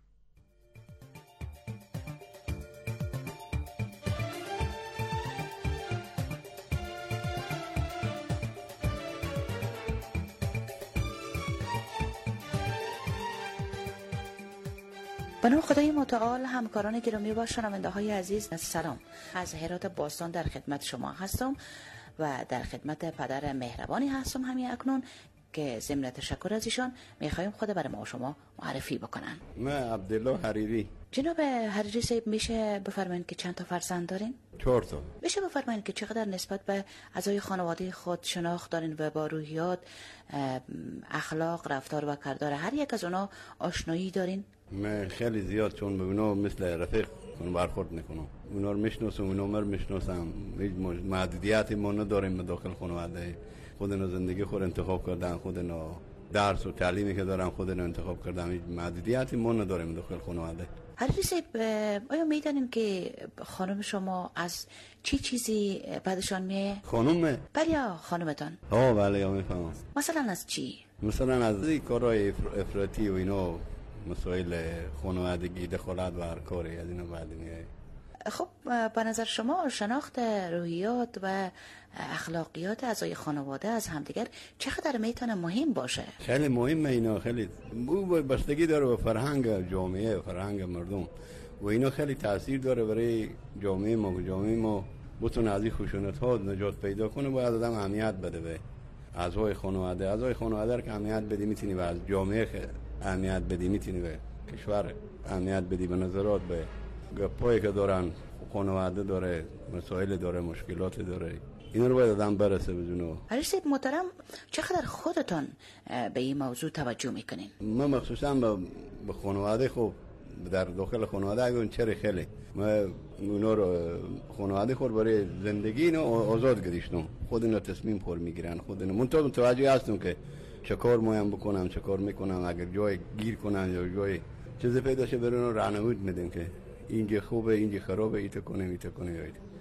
به نام خدای متعال، همکاران گرامی و شنونده های عزیز، سلام. از هرات باستان در خدمت شما هستم و در خدمت پدر مهربانی هستم همین اکنون که ضمن تشکر از ایشان میخوایم خود برای ما و شما معرفی بکنن. من عبدالله حریری. جناب حریری صاحب، میشه بفرمایید که چند تا فرزند دارین؟ چهار تا. میشه بفرمایید که چقدر نسبت به اعضای خانواده خود شناخت دارین و با روحیات، اخلاق، رفتار و کردار هر یک از اونا آشنایی دارین؟ من خیلی زیاد، چون به اونا مثل رفیق برخورد میکنم. اونا رو میشناسم، اونا رو میشناسم. هیچ محدودیتی ما نداریم داخل خانواده. خودنا زندگی خود انتخاب کردن، خودنا درس و تعلیمی که دارن خودنا انتخاب کردن. هیچ محدودیتی ما نداریم داخل خانواده. حریری صاحب، آیا میدانین که خانم شما از چی چیزی بعدشان میه؟ خانم؟ بله یا خانمتان؟ ها بله یا میفهمم. مثلا از چی؟ مثلا از این کارهای افراطی و اینا، مسائل خانوادگی، دخالت و هر کاری از اینا بعد میه. خب به نظر شما شناخت روحیات و اخلاقیات اعضای خانواده از همدیگر چقدر میتونه مهم باشه؟ خیلی مهمه اینا. خیلی بستگی داره به فرهنگ جامعه، فرهنگ مردم و اینا خیلی تاثیر داره برای جامعه ما. جامعه ما بتونه از این خشونت ها نجات پیدا کنه، باید آدم اهمیت بده به اعضای خانواده. اعضای خانواده که اهمیت بدی میتونی و از جامعه اهمیت بدی، میتونی به کشور اهمیت بدی. به نظرات به گپایی که دارن خانواده داره، مسائل داره، مشکلات داره، این رو باید آدم برسه بدونه. حریری صاحب محترم، چقدر خودتون به این موضوع توجه میکنین؟ من مخصوصا به خانواده، خب در داخل خانواده اگه چرا خیلی من اونا رو خانواده خود برای زندگی اینو آزاد گذاشتم. خود اینا تصمیم خود میگیرن، خود اینا من تو متوجه هستم که چه کار مایم بکنم، چه کار میکنم. اگر جای گیر کنن یا جای چیزی پیدا شه برای اونا راهنمایی میدیم که اینجا خوبه، اینجا خرابه، ایت کنیم، ایت کنیم.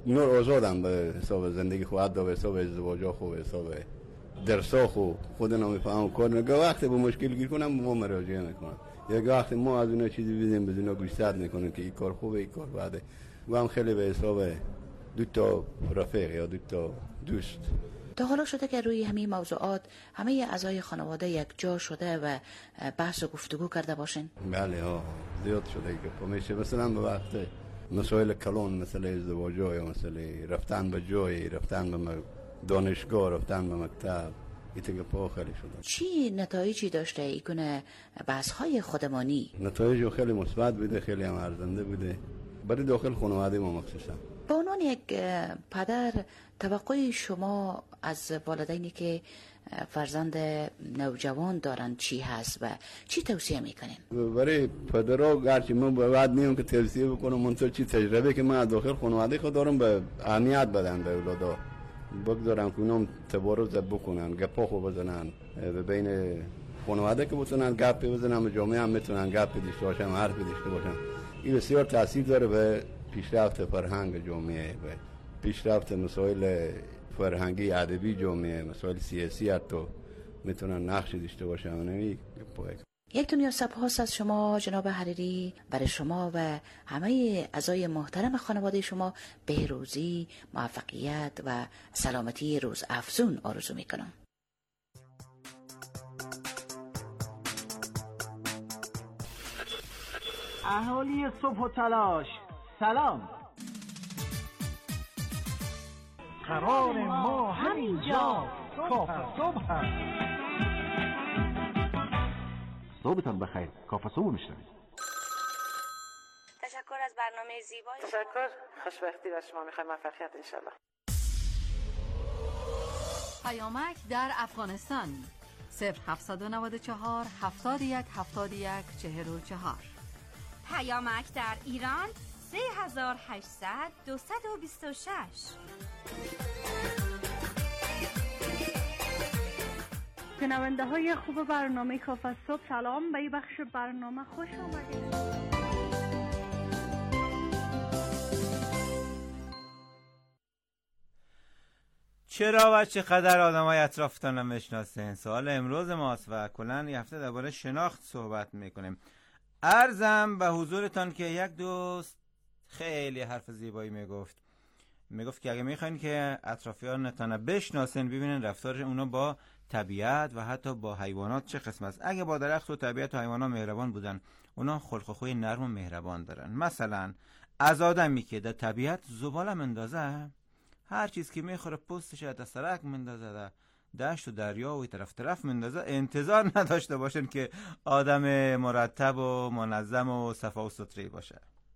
اینا رو آزادم به حساب زندگی خود حتی به حساب ازدواج خو به حساب درسا خو خود نمیفهمم کار نگاه وقتی به مشکل گیر کنم ما مراجعه میکنم یک وقتی ما از اونها چیزی بدیم به اونا گوشزد میکنیم که این کار خوبه این کار بده و هم خیلی به حساب دو تا رفیق یا دو تا دوست. تا حالا شده که روی همین موضوعات همه اعضای خانواده یک جا شده و بحث و گفتگو کرده باشین؟ بله ها زیاد شده که پمیشه مثلا به وقت مسائل کلان مثل ازدواج یا مثل رفتن به جای رفتن به دانشگاه رفتن به مکتب ایتگه پا خیلی شده. چی نتایجی داشته ای کنه بحث های خودمانی؟ نتایج خیلی مثبت بوده خیلی هم ارزنده بوده برای داخل خانواده ما مخصوصا. به عنوان یک پدر توقع شما از والدینی که فرزند نوجوان دارن چی هست و چی توصیه میکنین؟ برای پدرها گرچه من باید نیم که توصیه بکنم منطقه چی تجربه که من داخل خانواده خود دارم به اهمیت بدن به اولادا بگذارم که اونم تبارز بکنن گپا خو بزنن به بین خانواده که بتونن گپ بزنن به جامعه هم میتونن گپ داشته باشن حرف داشته باشن. این بسیار تاثیر داره به پیشرفت فرهنگ جامعه و پیشرفت مسائل فرهنگی ادبی جامعه مسائل سیاسی حتی میتونن نقش داشته باشن. یک دنیا سپاس از شما جناب حریری. برای شما و همه اعضای محترم خانواده شما بهروزی، موفقیت و سلامتی روز افزون آرزو میکنم. اهالی صبح و تلاش سلام. قرار ما همینجا کافه صبح هست. صبحتان بخیر. کافه صبح میشنوید. تشکر از برنامه زیبایی. تشکر. خوشبختی و شما میخوایم موفقیت انشالله. پیامک در افغانستان صفر هفتصد و نود و چهار هفتاد و یک هفتاد و یک چهل و چهار. پیامک در ایران سه هزار و هشتصد دویست و بیست و شش. شنونده های خوب برنامه کافه صبح سلام. به این بخش برنامه خوش آمدید. چرا و چقدر آدم های اطرافتان رو میشناسین؟ سوال امروز ماست و کلن یه هفته درباره شناخت صحبت میکنیم. عرضم به حضورتان که یک دوست خیلی حرف زیبایی میگفت میگفت که اگه میخواین که اطرافیانتان بشناسین ببینین رفتار اونا با طبیعت و حتی با حیوانات چه قسم است. اگه با درخت و طبیعت و حیوانات مهربان بودن اونا خلق و خوی نرم و مهربان دارن. مثلا از آدمی که در طبیعت زباله مندازه هر چیز که میخوره پوستش در سرک مندازه در دشت و دریا و طرف طرف مندازه انتظار نداشته باشن که آدم مرتب و منظم و صفا و سطری باشه.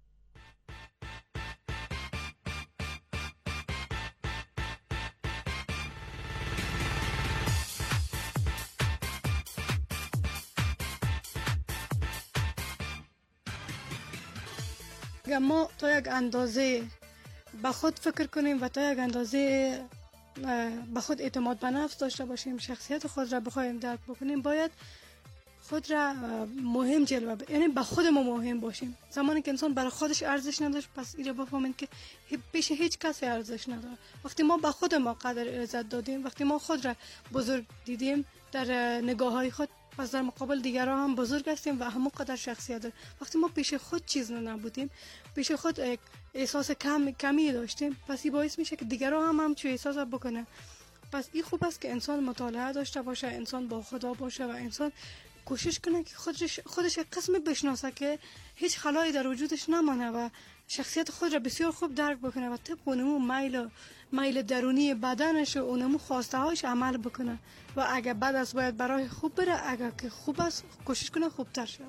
ما تا یک اندازه به خود فکر کنیم و تا یک اندازه به خود اعتماد به نفس داشته باشیم، شخصیت خود را بخوایم درک بکنیم، باید خود را مهم جلوه ب... یعنی به خود ما مهم باشیم. زمانی که انسان برای خودش ارزش نداشت پس این را بفهمیم که پیش هیچ کسی ارزش نداره. وقتی ما به خود ما قدر عزت دادیم، وقتی ما خود را بزرگ دیدیم در نگاه های خود، پس در مقابل دیگران هم بزرگ هستیم و همون قدر شخصیت داریم. وقتی ما پیش خود چیز نبودیم، پیش خود احساس کم کمی داشتیم، پس این باعث میشه که دیگران هم همچون احساس بکنه. پس این خوب است که انسان مطالعه داشته باشه، انسان با خدا باشه و انسان کوشش کنه که خودش خودش یک قسم بشناسه که هیچ خلایی در وجودش نمانه و شخصیت خود را بسیار خوب درک بکنه و طبق اونمو میل میل درونی بدنش و اونمو خواسته هاش عمل بکنه و اگه بد است باید برای خوب بره، اگه که خوب است کوشش کنه خوبتر شه.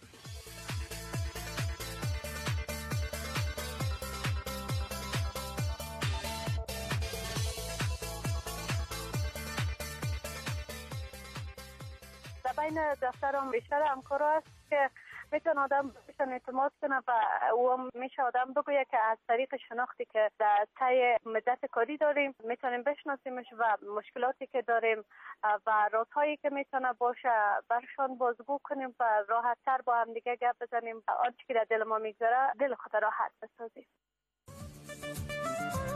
بین دفترم بیشتر همکارا است که میتونه آدم بهشون اعتماد کنه و او میشه آدم بگویه که از طریق شناختی که در طی مدت کاری داریم میتونیم بشناسیمش و مشکلاتی که داریم و رازهایی که میتونه باشه برشان بازگو کنیم و راحت تر با هم دیگه گپ بزنیم، آنچه که در دل ما میگذره دل خود راحت بسازیم.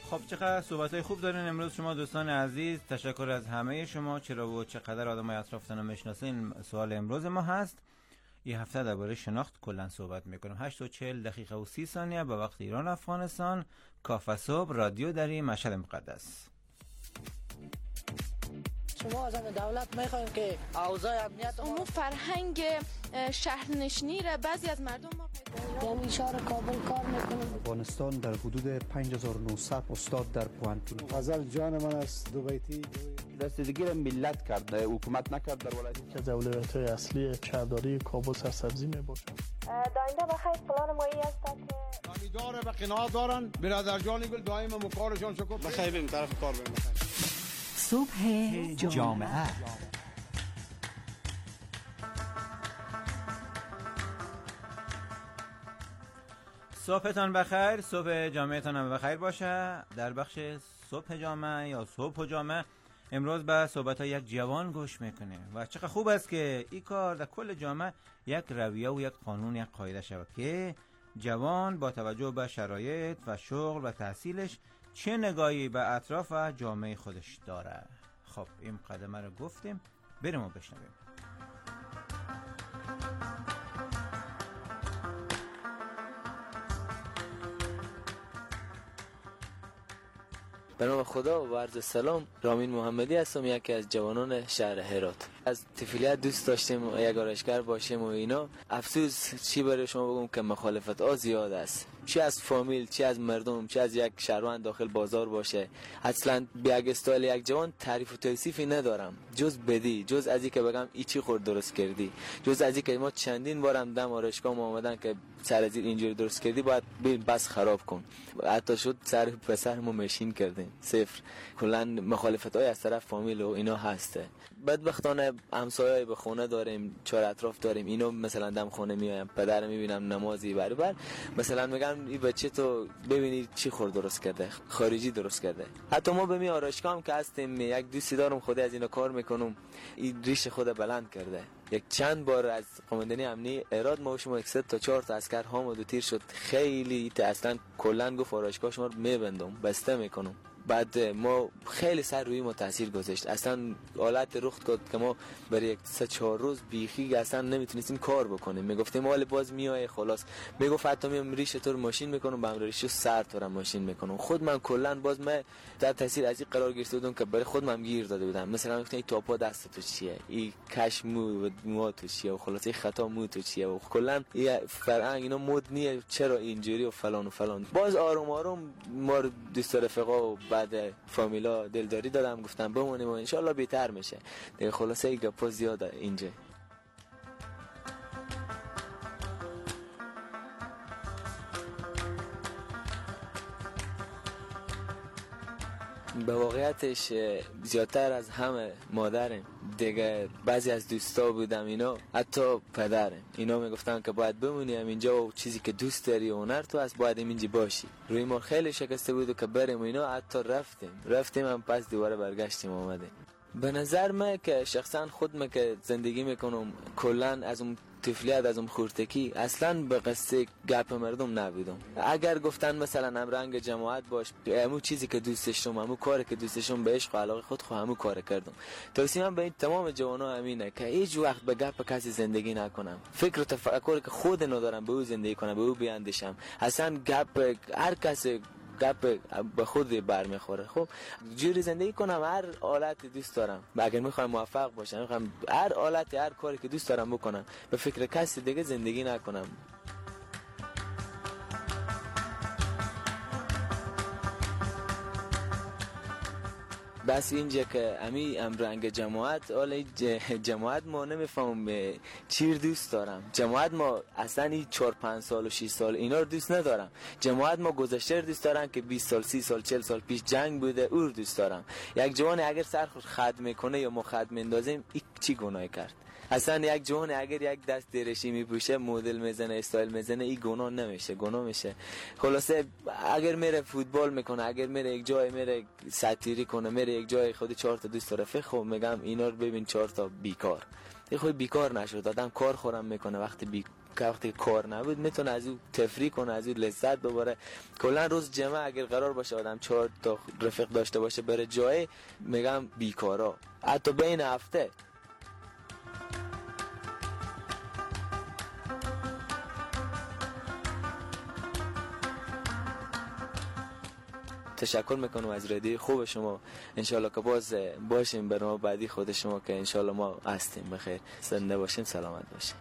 خب چقدر صحبت‌های خوب دارین امروز شما دوستان عزیز. تشکر از همه شما. چرا و چقدر آدمای اطرافتون رو میشناسین سوال امروز ما هست. این هفته درباره شناخت کلا صحبت میکنیم. هشت و چهل دقیقه و سی ثانیه به وقت ایران افغانستان. کافه صبح رادیو در مشهد مقدس. شما از همه دولت میخوایم که اوضاع امنیت امو فرهنگ شهرنشینی را بعضی از مردم ما پیدا یعنی اشاره کابل کار میکنیم. افغانستان در حدود پنج هزار و نهصد استاد در پوانتون. غزل جان من است دو بیتی رسیدگی را ملت کرد، حکومت نکرد. در ولایت که از اولویت‌های اصلی شهرداری کابل سرسبزی میباشد. داینده بخیر پلان مایی است که دامیدار به قناعت دارن برادر جانی گل دائم مکارشان شکر بخیر بریم طرف کار بریم. صبح جامعه صبحتان بخیر، صبح جامعهتان هم بخیر باشه. در بخش صبح جامعه یا صبح جامعه امروز به صحبت ها یک جوان گوش میکنه و چقدر خوب است که این کار در کل جامعه یک رویه و یک قانون یک قاعده شود که جوان با توجه به شرایط و شغل و تحصیلش چه نگاهی به اطراف و جامعه خودش داره. خب این مقدمه رو گفتیم، بریم و بشنویم. به نام خدا و عرض سلام. رامین محمدی هستم، یکی از جوانان شهر هرات. از طفولیت دوست داشتیم یک آرایشگر باشیم و اینا. افسوس چی برای شما بگم که مخالفت ها زیاد است، چی از فامیل، چی از مردم، چی از یک شهروند داخل بازار باشه. اصلا به یک استایل یک جوان تعریف و توصیفی ندارم جز بدی، جز از این که بگم ای چی خورد درست کردی، جز از این که ما چندین بارم دم آرایشگاه ما آمدن که سر از اینجوری درست کردی باید بس خراب کن. حتی شد سر پسر ما ماشین کردیم صفر. کلا مخالفت های از طرف فامیل و اینا هسته. بدبختانه همسایه‌ای به خونه داریم، چهار اطراف داریم، اینو مثلا دم خونه میایم، پدر میبینم نمازی برابر مثلا میگم این بچه تو ببینی چی خورد درست کرده، خارجی درست کرده. حتی ما به می آرایشگاه هم که هستیم یک دوستی دارم خودی از اینا کار میکنم، این ریش خود بلند کرده. یک چند بار از قماندانی امنی اراد ما شما یک تا چهار تا عسکر هامو تیر شد. خیلی اصلا کلا گفت آرایشگاه شما رو میبندم، بسته میکنم. بعد ما خیلی سر روی ما تاثیر گذاشت. اصلا حالت رخ داد که ما برای یک سه چهار روز بیخی اصلا نمیتونستیم کار بکنیم. میگفتیم حال باز میای خلاص. میگفت حتی میام ریش تو رو ماشین میکنم، با ریش سر تو رو ماشین میکنم. خود من کلا باز من در تاثیر از این قرار گرفته بودم که برای خود من گیر داده بودم. مثلا گفتن این توپا دست تو چیه، این کش مو و مو تو چیه و خلاص این خطا مو تو چیه و کلا این فرهنگ اینا مد نیه، چرا اینجوری و فلان و فلان. باز آروم آروم ما دوست رفقا و بعد فامیلا دلداری دادم، گفتم بمونیم و انشالله بهتر میشه دیگه. خلاصه این گپا زیاده اینجا. به واقعیتش زیادتر از همه مادرم دیگه. بعضی از دوستا بودم اینا حتی پدرم اینا میگفتن که باید بمونیم اینجا و چیزی که دوست داری و هنر تو هست باید اینجا باشی. روی ما خیلی شکسته بود و که بریم اینا حتی رفتیم رفتیم هم پس دوباره برگشتیم آمدیم. به نظر من که شخصا خود من که زندگی میکنم کلا از اون طفلیت از اون خورتکی اصلا به قصه گپ مردم نبودم. اگر گفتن مثلا هم رنگ جماعت باش، همون چیزی که دوست داشتم، همون کاری که دوست داشتم به عشق و علاقه خود خو همون کار کردم. توصیه من به این تمام جوانا همینه که هیچ وقت به گپ کسی زندگی نکنم. فکر و تفکری که خود ندارم به او زندگی کنم، به او بیاندیشم. اصلا گپ هر کسی گپ به خود برمیخوره. خب جوری زندگی کنم، هر حالت دوست دارم. اگر میخوام موفق باشم، میخوام هر حالت هر کاری که دوست دارم بکنم، به فکر کسی دیگه زندگی نکنم. بس اینجا که امی ام رنگ جماعت، حالا جماعت ما نمیفهم چی دوست دارم. جماعت ما اصلا این چهار پنج سال و شش سال اینا رو دوست ندارم. جماعت ما گذشته دوست دارن که بیست سال سی سال چهل سال پیش جنگ بوده او رو دوست دارم. یک جوان اگر سرخوش خد میکنه یا ما خد میندازیم این چی گناه کرد؟ اصلا یک جوان اگر یک دست درشی میپوشه، مدل میزنه، استایل میزنه، این گناه نمیشه، گناه میشه. خلاصه اگر میره فوتبال میکنه، اگر میره یک جای میره ساتیری کنه، میره یک جای خودی چهار تا دوست داره، خب میگم اینا رو ببین چهار تا بیکار. این خود بیکار نشد، آدم کار خورم میکنه وقتی بی که وقتی کار نبود میتونه از اون تفریح کنه، از اون لذت ببره. کلا روز جمعه اگر قرار باشه آدم چهار تا رفیق داشته باشه بره جای، میگم بیکارا، حتی بین هفته. تشکر میکنم از رادیو خوب شما. انشالله که باز باشیم برنامه بعدی خود شما که انشالله ما هستیم. بخیر، زنده باشین، سلامت باشین.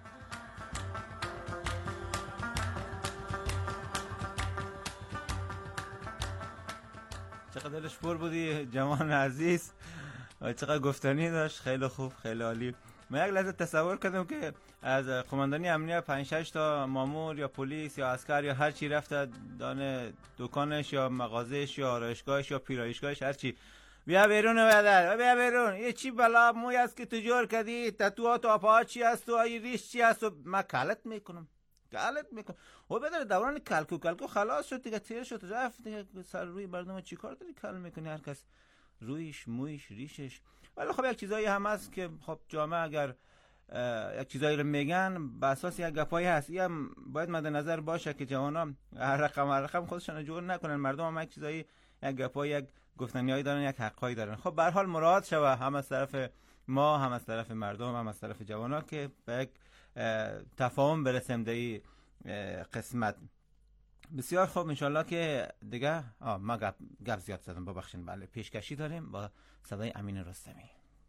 چقدر دلش پر بودی جوان عزیز و چقدر گفتنی داشت. خیلی خوب، خیلی عالی. من یک لحظه تصور کردم که از قماندانی امنیت پنج شش تا مامور یا پلیس یا عسکر یا هر چی رفته دانه دکانش یا مغازهش یا آرایشگاهش یا پیرایشگاهش هر چی، بیا بیرون بدر، بیا بیرون، یه چی بلا موی است که تو جور کردی، تتوات و آپاها چی است و ای ریش چی است و من کلت میکنم کلت میکنم. و بدر دوران کلکو کلکو خلاص شد دیگه، تیر شد رفت دیگه، سر روی مردم چی کار داری کل میکنی؟ هر کس رویش مویش ریشش. ولی خب یک چیزایی هم هست که خب جامعه اگر یک چیزایی رو میگن به اساس یک گپایی هست، این هم باید مد نظر باشه که جوانا هر رقم هر رقم خودشون جور نکنن. مردم هم یک چیزایی، یک گپایی، یک گفتنیایی دارن، یک حقایی دارن. خب به هر حال مراعات شوه، هم از طرف ما، هم از طرف مردم، هم از طرف جوانا، که به یک تفاهم برسیم در این قسمت. بسیار خوب، انشالله که دیگه آه ما گپ, گپ زیاد زدم، ببخشید. بله، پیشکشی داریم با صدای امین رستمی.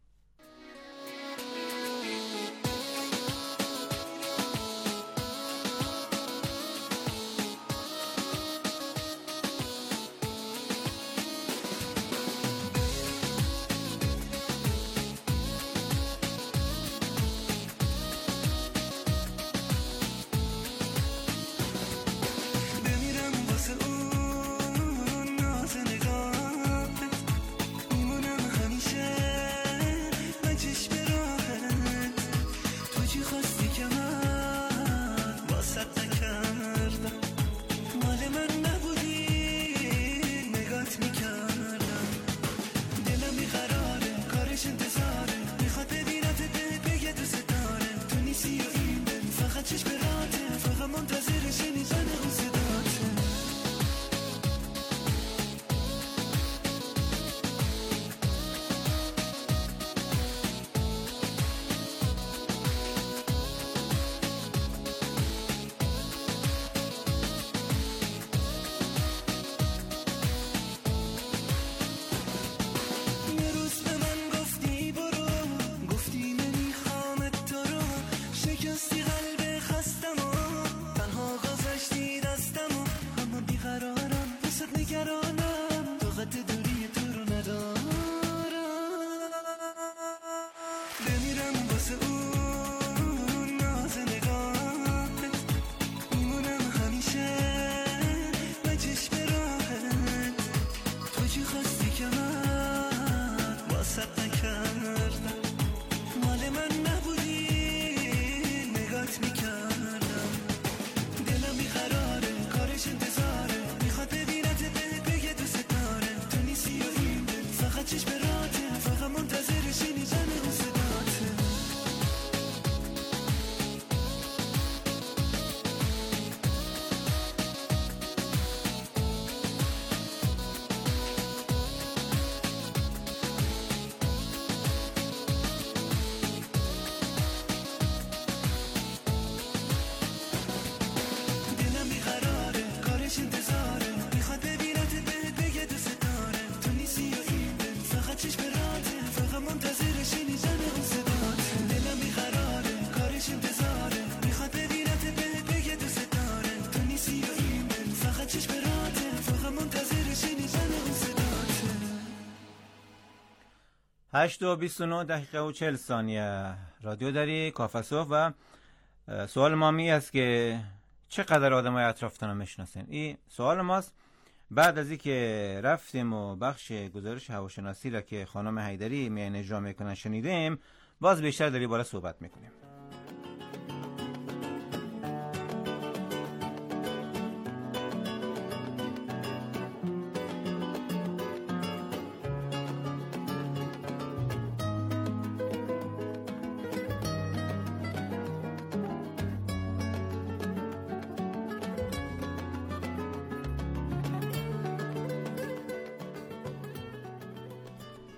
هشت و بیست و نه دقیقه و چهل ثانیه رادیو داری کافسوف و سوال ما می است که چقدر آدم های اطرافتان رو میشناسین؟ این سوال ماست بعد از اینکه رفتیم و بخش گزارش هواشناسی را که خانم حیدری میان اجرا میکنن شنیدیم، باز بیشتر در این باره صحبت میکنیم.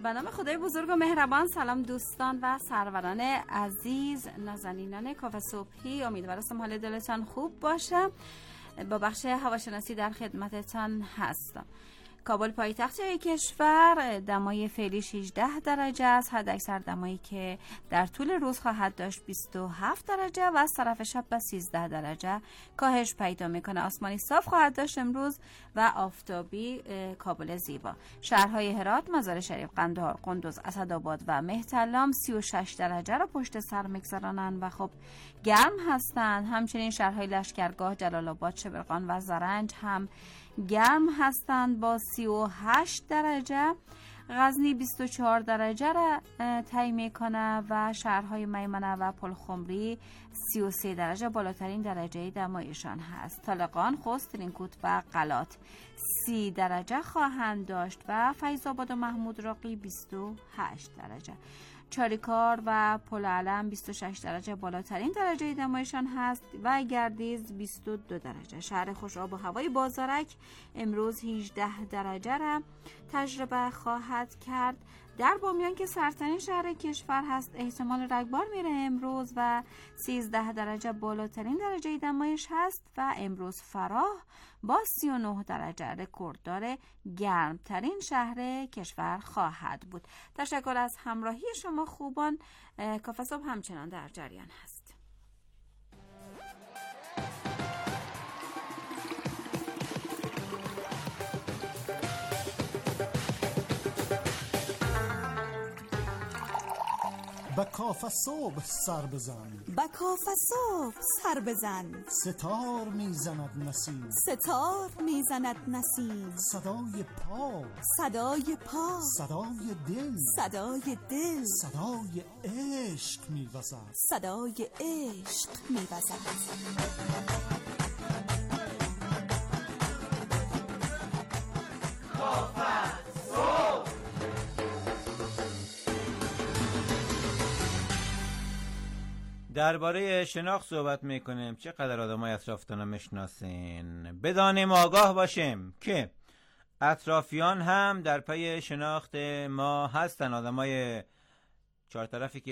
به نام خدای بزرگ و مهربان. سلام دوستان و سروران عزیز، نازنینان کافه صبحی، امیدوارم حال دلتان خوب باشه. با بخش هواشناسی در خدمتتان هستم. کابل پایتخت کشور، دمای فعلی هجده درجه است، حد اکثر دمایی که در طول روز خواهد داشت بیست و هفت درجه و از طرف شب به سیزده درجه کاهش پیدا میکنه. آسمانی صاف خواهد داشت امروز و آفتابی کابل زیبا. شهرهای هرات، مزار شریف، قندهار، قندوز، اسدآباد و مهترلام سی و شش درجه را پشت سر میگذرانند و خب گرم هستند. همچنین شهرهای لشکرگاه، جلال آباد، شبرغان و زرنج هم گرم هستند با سی و هشت درجه. غزنی بیست و چهار درجه را طی میکنه و شهرهای میمنه و پلخمری سی و سه درجه بالاترین درجه دمایشان هست. طالقان، خوست، ترینکوت و قلات سی درجه خواهند داشت و فیض آباد و محمود راقی بیست و هشت درجه. چاریکار و پل علم بیست و شش درجه بالاترین درجه دمایشان هست و گردیز بیست و دو درجه. شهر خوش آب و هوای بازارک امروز هجده درجه را تجربه خواهد کرد. در بامیان که سرترین شهر کشور هست احتمال رگبار میره امروز و سیزده درجه بالاترین درجه دمایش هست و امروز فراه با سی و نه درجه رکورددار گرمترین شهر کشور خواهد بود. تشکر از همراهی شما خوبان. کافه صبح همچنان در جریان هست. با کافه صبح سر بزن، با کافه صبح سر بزن. ستار میزند نسیم، ستار میزند نسیم. صدای پا، صدای پا، صدای دل، صدای دل، صدای عشق میوزد، صدای عشق میوزد. درباره شناخت صحبت میکنیم. چقدر آدمای اطرافتون میشناسین؟ بدانیم، آگاه باشیم که اطرافیان هم در پی شناخت ما هستن. آدمای چهار طرفی که